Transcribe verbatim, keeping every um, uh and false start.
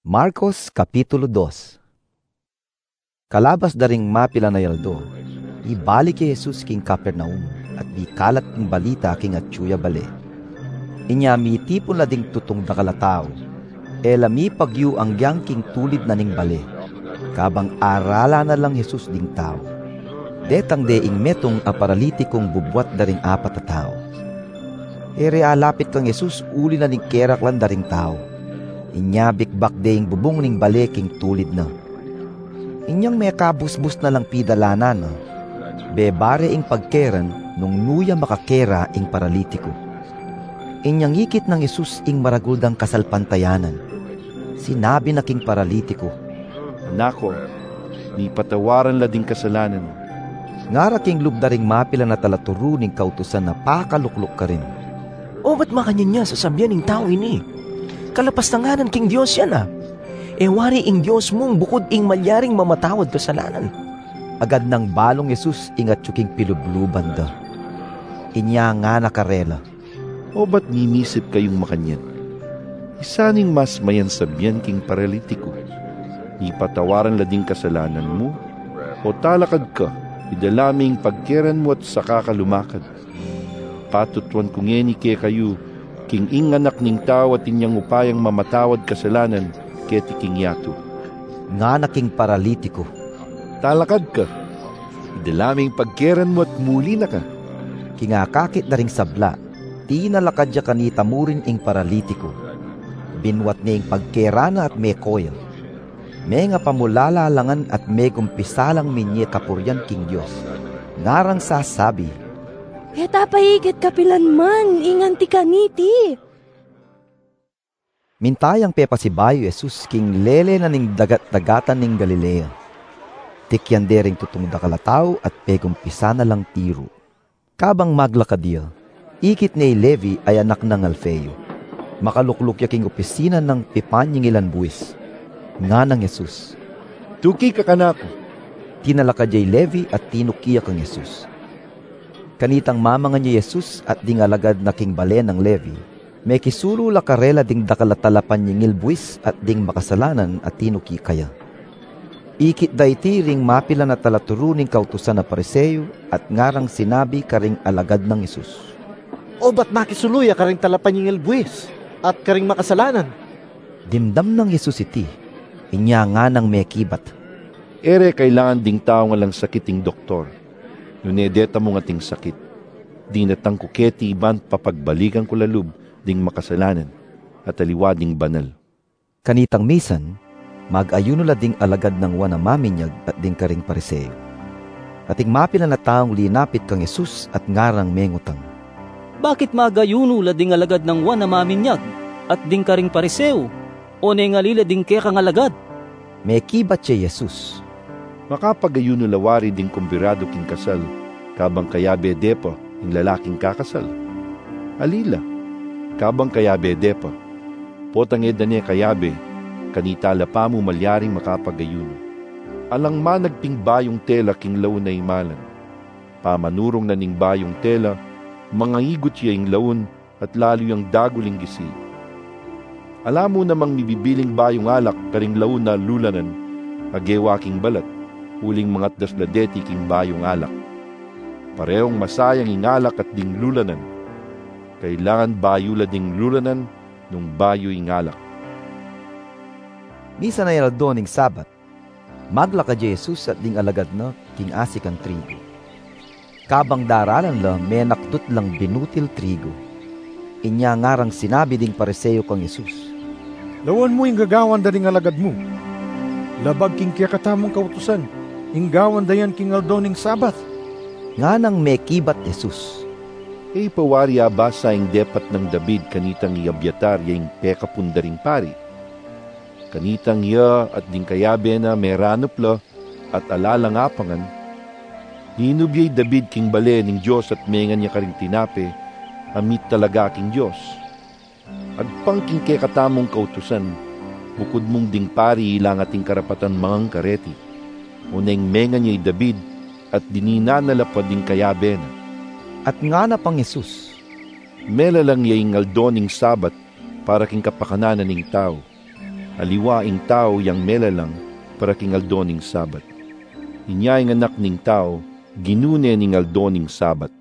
Marcos Kapitulo two. Kalabas daring mapila na yaldo, ibalik kay Jesus king Capernaum, at di kalat ng balita king atsuya bale. Inya mi tipon na ding tutong na kalatao, ela mi pagyu ang gyang king tulid na ning bale, kabang arala na lang Jesus ding tao. Detang deing metong a paralitikong bubwat daring apat na tao. Ere alapit kang Jesus uli na ning kerak lang daring tao. Inya bikbak deing bubong ning bale king tulid na. Inyang may kabusbus na lang pidalanan, no? Bebare ing pagkeran nung nuya makakera ing paralitiko. Inyang ikit ng Jesus ing maraguldang kasalpantayanan. Sinabi na king paralitiko, "Nako, ni patawaran la ding kasalanan." Ngara king lubdaring mapila na talaturo ning kautusan na pakalukluk ka rin. O ba't makanyan niya sa sabyan ng tao ini? Kalapastanganan king Diyos yan ah. E wari ing Diyos mong bukod ing malyaring mamatawad kasalanan. Agad ng balong Jesus ingat yuking pilubluban da. Inya nga nakarela. O ba't nimisip kayong makanyan? Isaning mas mayan sabyan king paralitiko. Ipatawaran la ding kasalanan mo, o talakad ka, idalaming pagkeran mo at saka ka lumakad. Patutuan kung ngeni ke kayo, king ing anak ning tao at inyang upayang mamatawad kasalanan, keti king yato. Nga na king paralitiko. Talakad ka, idalaming pagkeran mo at muli na ka. Kingakakit na ring sabla, di nalakad ya kanita murin ing paralitiko. Binwat niya ing pagkerana at may koyal. May nga pamulalalangan at may gumpisalang minye kapuryan king Diyos. Ngarang sasabi, "Eta paigit kapilan man, inganti kaniti." Mintayang pepa si Bayo Jesus king lele na ning dagat-dagatan ning Galilea. Tikyan dering tutong dakalataw at pegumpisa na lang tiro. Kabang maglakadya, ikit ni Levi ay anak ng Alfeo. Makalukluk ya king opisina ng pipanying ilan buwis. Nga ng Jesus, "Tuki ka kanako." Tinalakad jay Levi at tinukiya kang Jesus. Kanitang mamangan niya Jesus at dingalagad na king bale ng Levi, may kisuro la karela ding dakalatalapan nyingil buwis at ding makasalanan at tinuki kaya. Ikit dayti ring mapila na talaturo ning kautusan na Pariseo at ngarang sinabi karing alagad ng Jesus, "O ba't makisuluya karing talapan nyingil buwis at karing makasalanan?" Dimdam ng Jesus iti, inya nga nang may kibat. Ere kailangan ding tao nga lang sakiting doktor. Nunedeta mo nga ting sakit. Di natang kuketi iban papagbalikan ko lalub ding makasalanan at aliwading banal. Kanitang misan, mag-ayuno la ding alagad ng wana maminyag at ding karing Pariseo. Ating mapila na taong linapit kang Jesus at ngarang mengutang, "Bakit mag-ayuno la ding alagad ng wana maminyag at ding karing Pariseo? O nengalila ding ke kang alagad?" May kibat siya Jesus. Makapagayuno lawari ding kumbirado king kasal, kabang kayabe depa yung lalaking kakasal. Alila, kabang kayabe depa, potang eda niya kayabe, kanita lapa mo malyaring makapagayuno. Alang managping bayong tela king laon na imalan. Pamanurong na ning bayong tela, mangangigot siya yung laon at lalo yung daguling gisi. Alam mo namang mibibiling bayong alak karing laon na lulanan, agewa king balat, uling mangat dasladeti king bayong alak. Parehong masayang ingalak at ding lulanan. Kailangan bayula ding lulanan nung bayo ingalak. Misa na yaldo ning Sabat, maglakad Jesus at ding alagad na king asik ang trigo. Kabang daralan la, may nakdut lang binutil trigo. Inya ngarang sinabi ding Pariseo kang Jesus, "Lawan mo yung gagawan da ring alagad mo. Labag king kiyakatamong kautusan, inggawan dayan king aldoning Sabat." Nga nang may kibat Jesus, E pawari abasa ing depat ng David kanitang iabyatar yung pekapundaring pari. Kanitang iya at ding kayabe na meranupla at alalangapangan. Hinubyay David king bale ning Diyos at mengan niya karing tinape, amit talaga king Diyos. Agpang king kekatamong kautusan, bukod mong ding pari ilang ating karapatan mangang kareti. Uneng mengan niya David at dininanalapad ding kayabe na. At nga na pang Jesus, "Mela lang yaing aldoning Sabat para king kapakananan ning tao. aliwa ing tao yang melalang para kingaldo ning sabat. Inya ing anak ning tao, ginune ning aldo ning sabat.